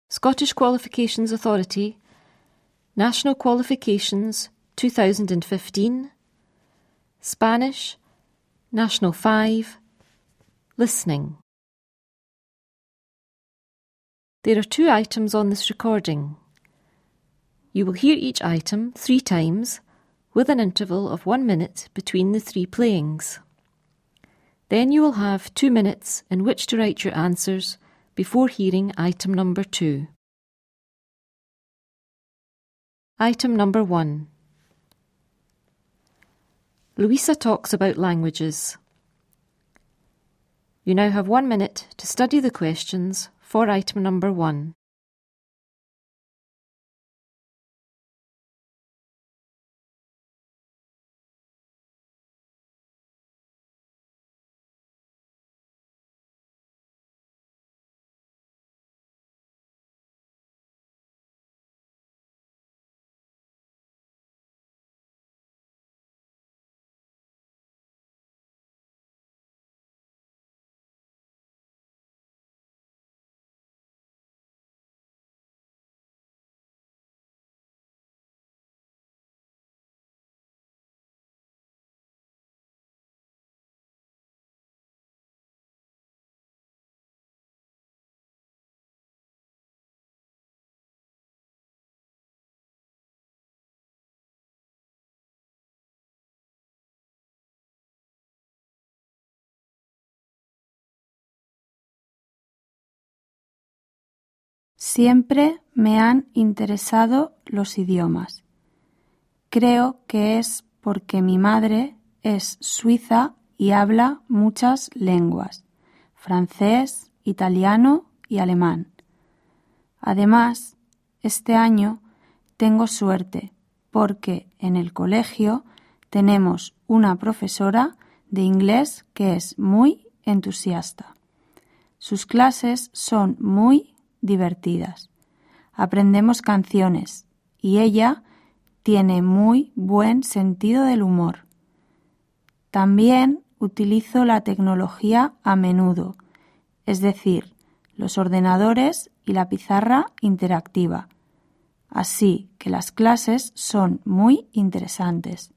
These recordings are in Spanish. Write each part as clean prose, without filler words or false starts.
Scottish Qualifications Authority, National Qualifications 2015, Spanish, National 5, Listening. There are 2 items on this recording. You will hear each item 3 times with an interval of 1 minute between the 3 playings. Then you will have 2 minutes in which to write your answers before hearing item number 2. Item number 1. Louisa talks about languages. You now have 1 minute to study the questions for item number 1. Siempre me han interesado los idiomas. Creo que es porque mi madre es suiza y habla muchas lenguas: francés, italiano y alemán. Además, este año tengo suerte porque en el colegio tenemos una profesora de inglés que es muy entusiasta. Sus clases son muy divertidas. Aprendemos canciones y ella tiene muy buen sentido del humor. También utilizo la tecnología a menudo, es decir, los ordenadores y la pizarra interactiva. Así que las clases son muy interesantes.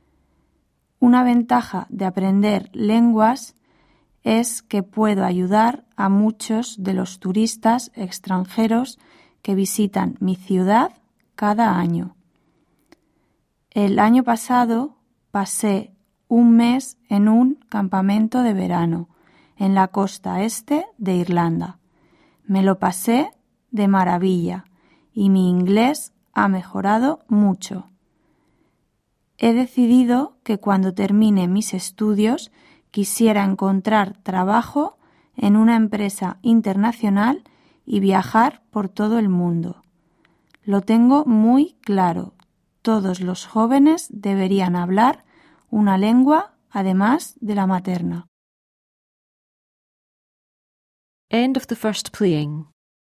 Una ventaja de aprender lenguas es que puedo ayudar a muchos de los turistas extranjeros que visitan mi ciudad cada año. El año pasado pasé un mes en un campamento de verano en la costa este de Irlanda. Me lo pasé de maravilla y mi inglés ha mejorado mucho. He decidido que cuando termine mis estudios quisiera encontrar trabajo en una empresa internacional y viajar por todo el mundo. Lo tengo muy claro. Todos los jóvenes deberían hablar una lengua además de la materna. End of the first playing.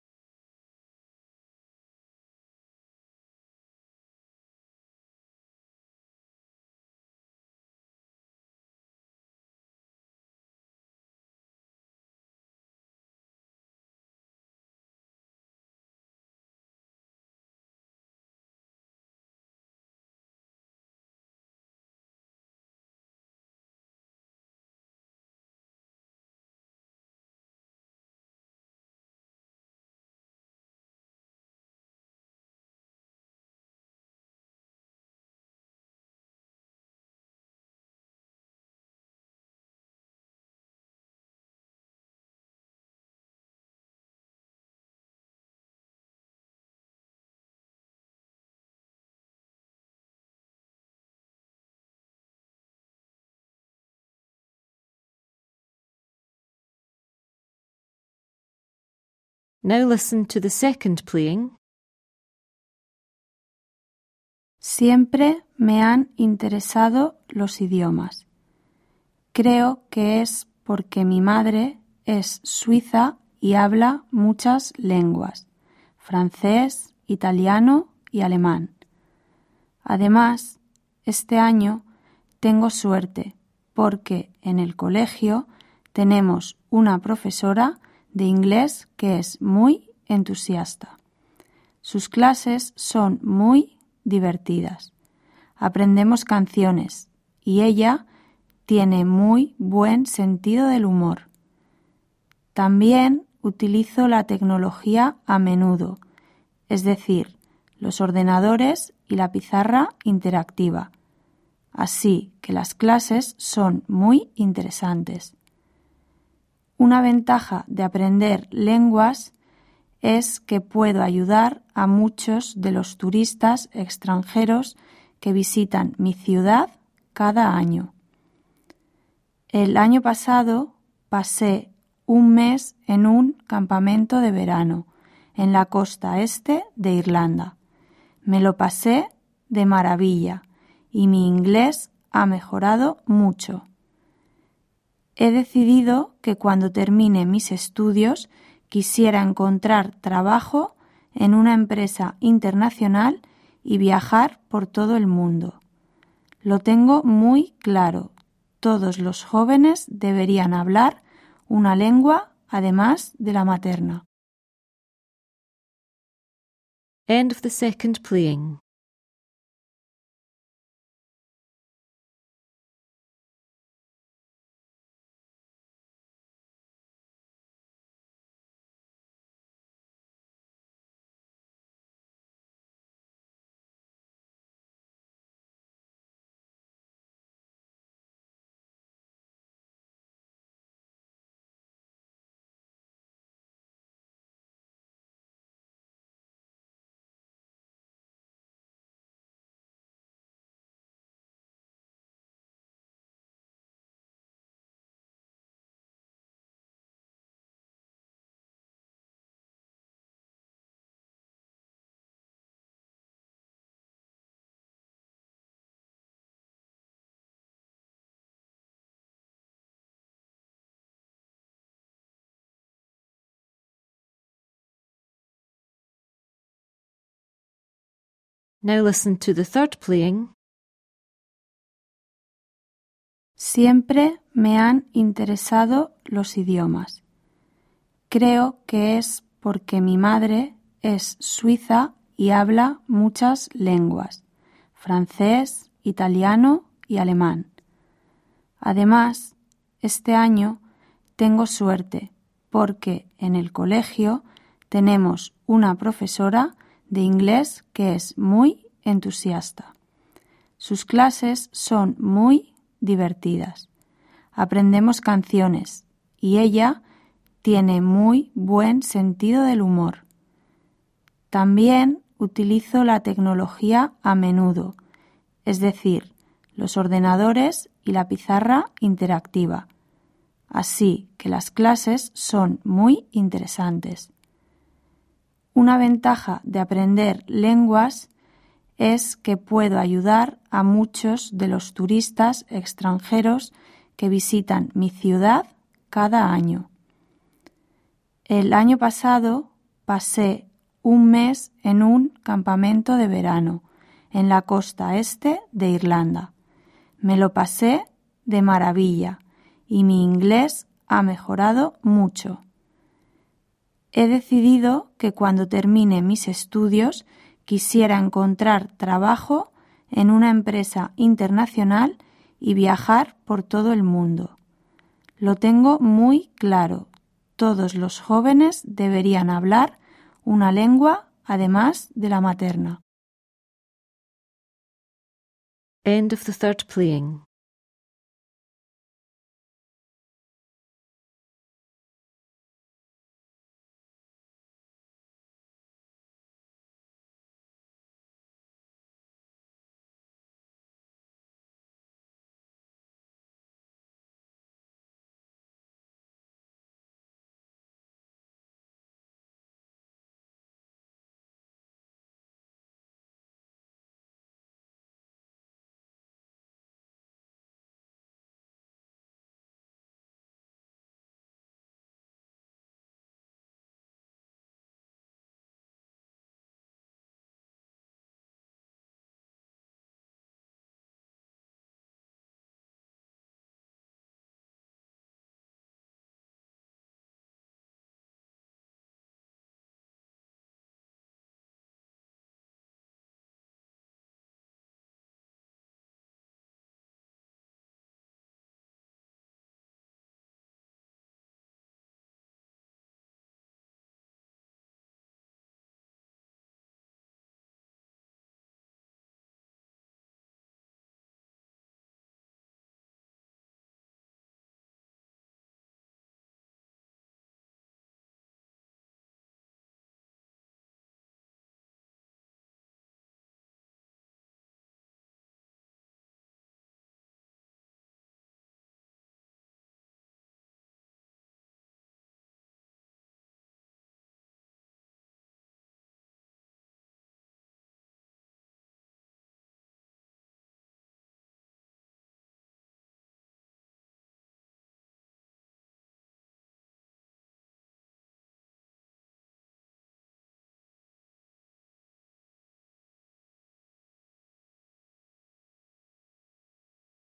Now listen to the second playing. Siempre me han interesado los idiomas. Creo que es porque mi madre es suiza y habla muchas lenguas: francés, italiano y alemán. Además, este año tengo suerte porque en el colegio tenemos una profesora de inglés que es muy entusiasta. Sus clases son muy divertidas. Aprendemos canciones y ella tiene muy buen sentido del humor. También utilizo la tecnología a menudo, es decir, los ordenadores y la pizarra interactiva. Así que las clases son muy interesantes. Una ventaja de aprender lenguas es que puedo ayudar a muchos de los turistas extranjeros que visitan mi ciudad cada año. El año pasado pasé un mes en un campamento de verano en la costa este de Irlanda. Me lo pasé de maravilla y mi inglés ha mejorado mucho. He decidido que cuando termine mis estudios quisiera encontrar trabajo en una empresa internacional y viajar por todo el mundo. Lo tengo muy claro. Todos los jóvenes deberían hablar una lengua además de la materna. End of the second playing. Now listen to the third playing. Siempre me han interesado los idiomas. Creo que es porque mi madre es suiza y habla muchas lenguas, francés, italiano y alemán. Además, este año tengo suerte porque en el colegio tenemos una profesora de inglés que es muy entusiasta. Sus clases son muy divertidas. Aprendemos canciones y ella tiene muy buen sentido del humor. También utilizo la tecnología a menudo, es decir, los ordenadores y la pizarra interactiva. Así que las clases son muy interesantes. Una ventaja de aprender lenguas es que puedo ayudar a muchos de los turistas extranjeros que visitan mi ciudad cada año. El año pasado pasé un mes en un campamento de verano en la costa este de Irlanda. Me lo pasé de maravilla y mi inglés ha mejorado mucho. He decidido que cuando termine mis estudios quisiera encontrar trabajo en una empresa internacional y viajar por todo el mundo. Lo tengo muy claro. Todos los jóvenes deberían hablar una lengua además de la materna. End of the third playing.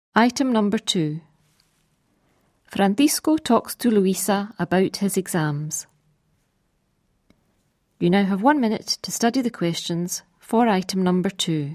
Item number 2. Francisco talks to Luisa about his exams. You now have 1 minute to study the questions for item number 2.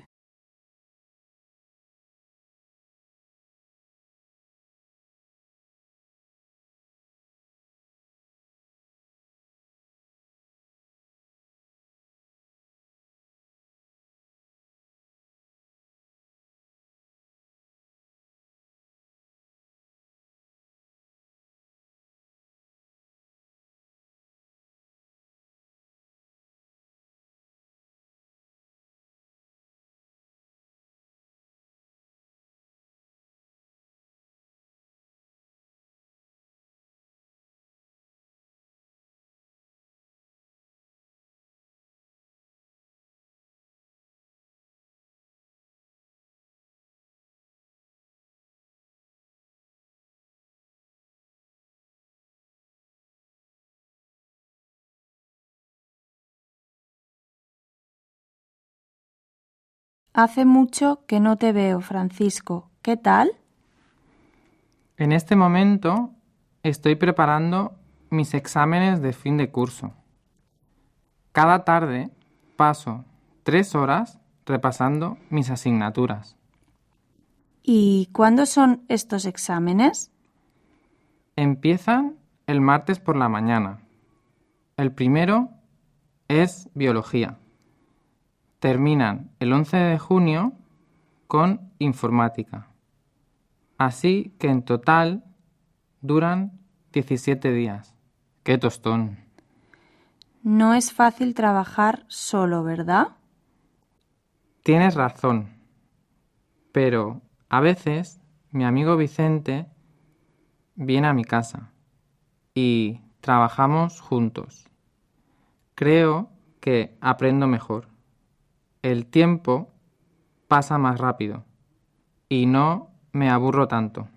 Hace mucho que no te veo, Francisco. ¿Qué tal? En este momento estoy preparando mis exámenes de fin de curso. Cada tarde paso 3 horas repasando mis asignaturas. ¿Y cuándo son estos exámenes? Empiezan el martes por la mañana. El primero es biología. Terminan el 11 de junio con informática. Así que en total duran 17 días. ¡Qué tostón! No es fácil trabajar solo, ¿verdad? Tienes razón. Pero a veces mi amigo Vicente viene a mi casa y trabajamos juntos. Creo que aprendo mejor. El tiempo pasa más rápido y no me aburro tanto.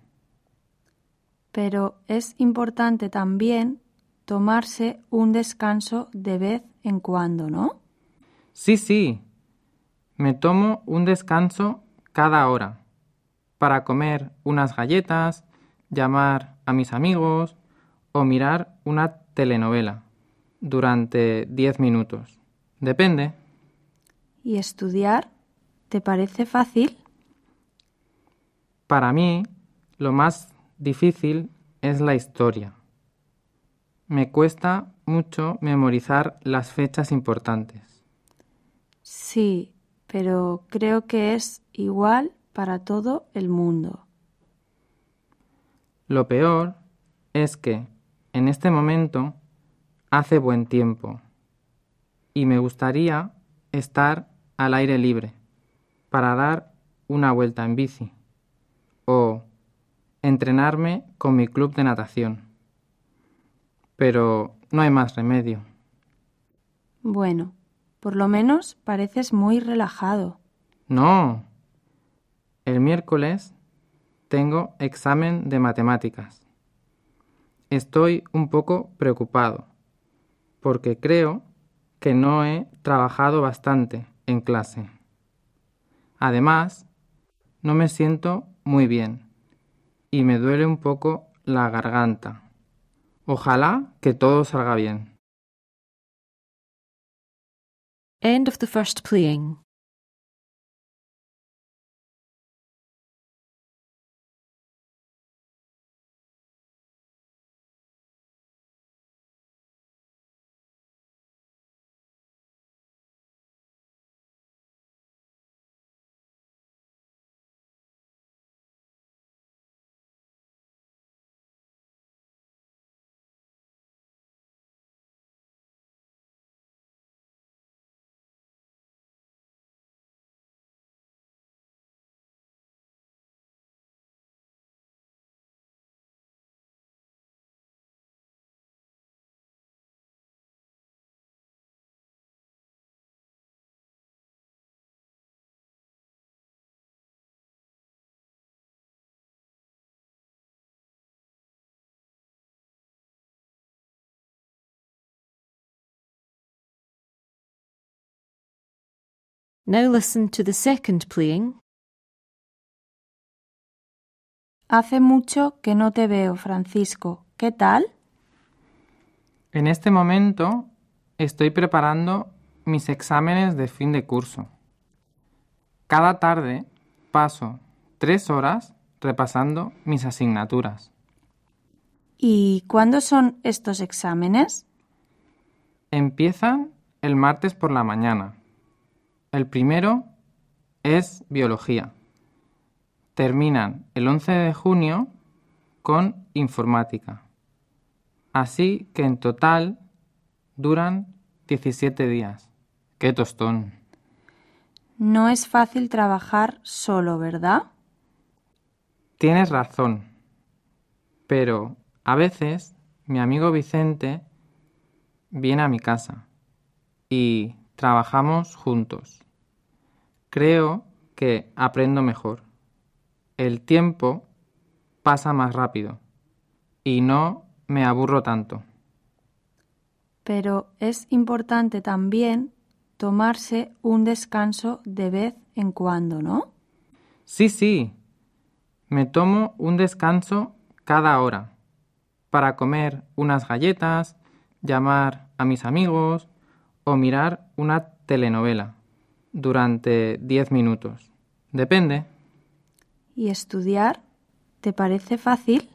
Pero es importante también tomarse un descanso de vez en cuando, ¿no? Sí. Me tomo un descanso cada hora para comer unas galletas, llamar a mis amigos o mirar una telenovela durante 10 minutos. Depende. ¿Y estudiar? ¿Te parece fácil? Para mí, lo más difícil es la historia. Me cuesta mucho memorizar las fechas importantes. Sí, pero creo que es igual para todo el mundo. Lo peor es que en este momento hace buen tiempo y me gustaría estar al aire libre para dar una vuelta en bici o entrenarme con mi club de natación. Pero no hay más remedio. Bueno, por lo menos pareces muy relajado. No, el miércoles tengo examen de matemáticas. Estoy un poco preocupado porque creo que no he trabajado bastante en clase. Además, no me siento muy bien y me duele un poco la garganta. Ojalá que todo salga bien. End of the first playing. Now listen to the second playing Hace mucho que no te veo, Francisco. ¿Qué tal? En este momento estoy preparando mis exámenes de fin de curso. Cada tarde paso 3 horas repasando mis asignaturas. ¿Y cuándo son estos exámenes? Empiezan el martes por la mañana. El primero es biología. Terminan el 11 de junio con informática. Así que en total duran 17 días. ¡Qué tostón! No es fácil trabajar solo, ¿verdad? Tienes razón, pero a veces mi amigo Vicente viene a mi casa y trabajamos juntos. Creo que aprendo mejor. El tiempo pasa más rápido y no me aburro tanto. Pero es importante también tomarse un descanso de vez en cuando, ¿no? Sí, me tomo un descanso cada hora para comer unas galletas, llamar a mis amigos o mirar una telenovela durante 10 minutos. Depende. ¿Y estudiar? ¿Te parece fácil?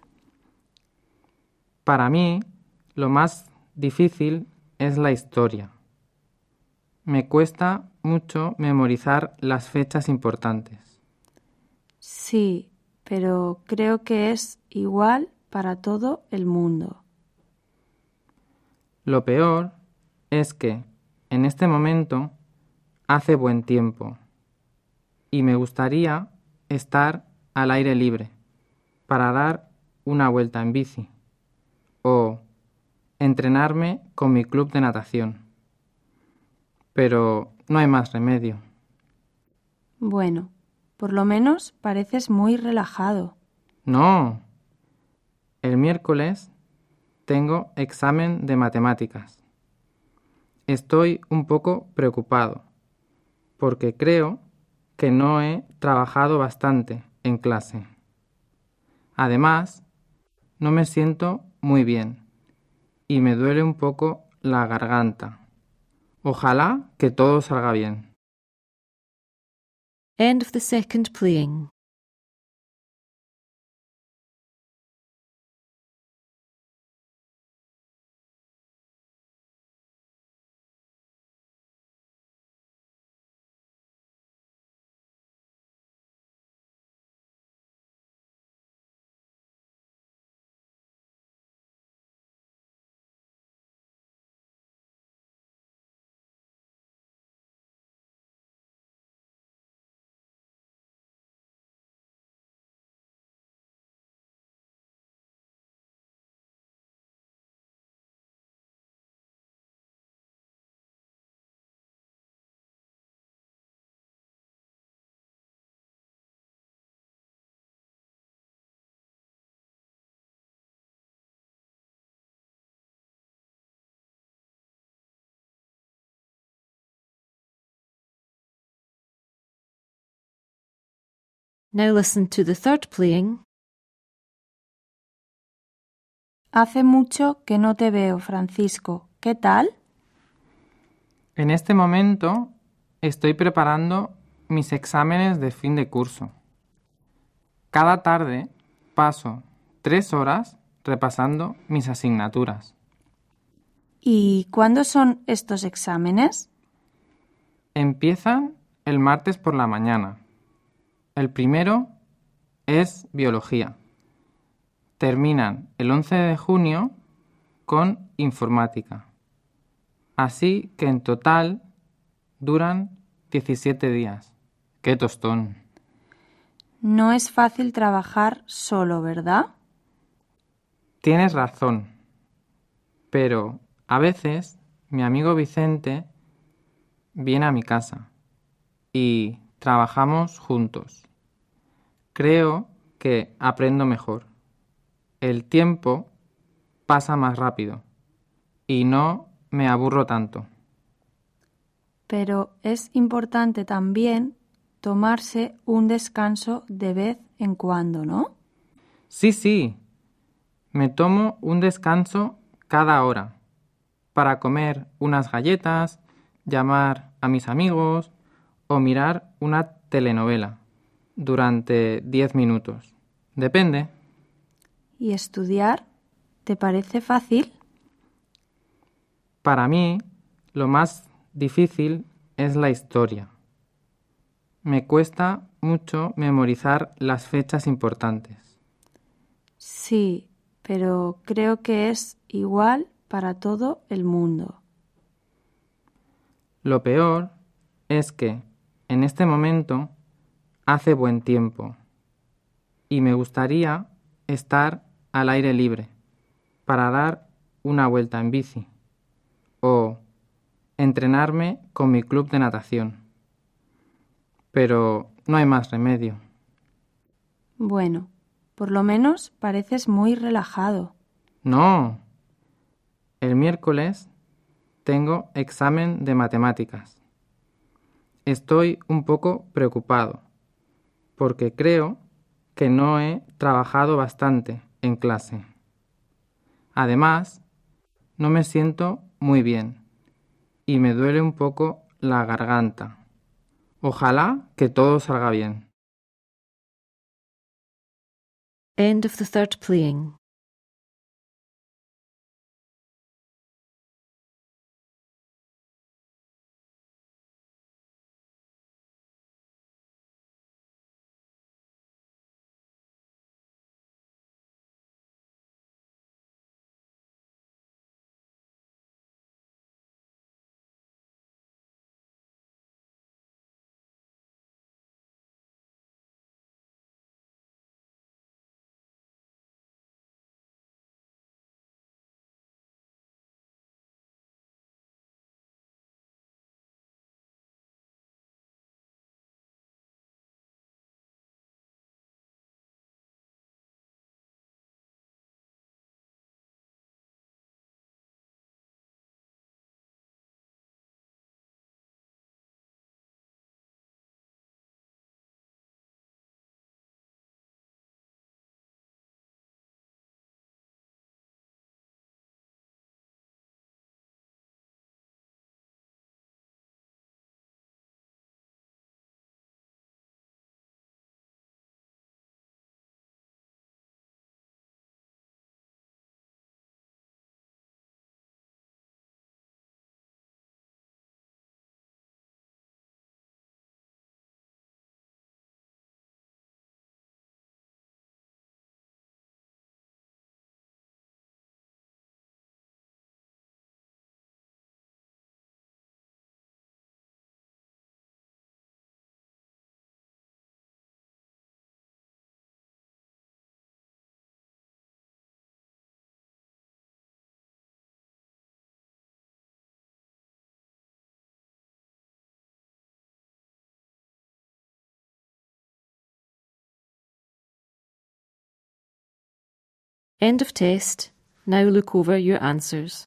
Para mí, lo más difícil es la historia. Me cuesta mucho memorizar las fechas importantes. Sí, pero creo que es igual para todo el mundo. Lo peor es que en este momento hace buen tiempo y me gustaría estar al aire libre para dar una vuelta en bici o entrenarme con mi club de natación. Pero no hay más remedio. Bueno, por lo menos pareces muy relajado. No, el miércoles tengo examen de matemáticas. Estoy un poco preocupado porque creo que no he trabajado bastante en clase. Además, no me siento muy bien y me duele un poco la garganta. Ojalá que todo salga bien. End of the second playing. Now listen to the third playing. Hace mucho que no te veo, Francisco. ¿Qué tal? En este momento estoy preparando mis exámenes de fin de curso. Cada tarde paso 3 horas repasando mis asignaturas. ¿Y cuándo son estos exámenes? Empiezan el martes por la mañana. El primero es biología. Terminan el 11 de junio con informática. Así que en total duran 17 días. ¡Qué tostón! No es fácil trabajar solo, ¿verdad? Tienes razón, pero a veces mi amigo Vicente viene a mi casa y trabajamos juntos. Creo que aprendo mejor. El tiempo pasa más rápido y no me aburro tanto. Pero es importante también tomarse un descanso de vez en cuando, ¿no? Sí. Me tomo un descanso cada hora para comer unas galletas, llamar a mis amigos o mirar una telenovela durante 10 minutos. Depende. ¿Y estudiar? ¿Te parece fácil? Para mí, lo más difícil es la historia. Me cuesta mucho memorizar las fechas importantes. Sí, pero creo que es igual para todo el mundo. Lo peor es que en este momento hace buen tiempo y me gustaría estar al aire libre para dar una vuelta en bici o entrenarme con mi club de natación. Pero no hay más remedio. Bueno, por lo menos pareces muy relajado. No, el miércoles tengo examen de matemáticas. Estoy un poco preocupado porque creo que no he trabajado bastante en clase. Además, no me siento muy bien y me duele un poco la garganta. Ojalá que todo salga bien. End of the third playing. End of test. Now look over your answers.